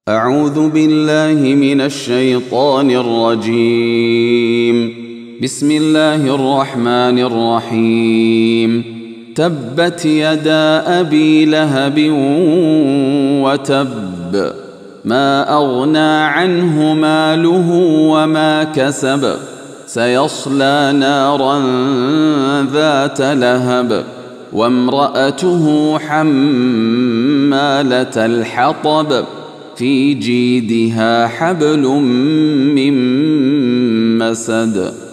أعوذ بالله من الشيطان الرجيم. بسم الله الرحمن الرحيم. تبت يدا أبي لهب وتب، ما أغنى عنه ماله وما كسب، سيصلى نارا ذات لهب، وامرأته حمالة الحطب، في جيدها حبل من مسد.